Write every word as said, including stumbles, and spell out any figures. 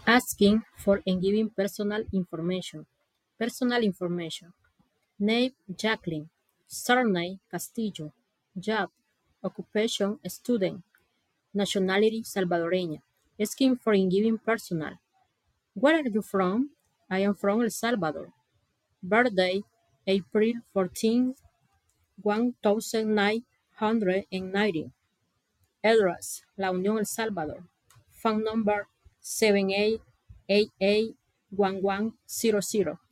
asking for and giving personal information. Personal information. Name Jacqueline. Surname Castillo. Job occupation student. Nationality Salvadoreña. Asking for and giving personal. Where are you from? I am from El Salvador. Birthday April fourteenth, nineteen ninety. Address La Unión El Salvador. Phone number seven eight eight eight one one zero zero.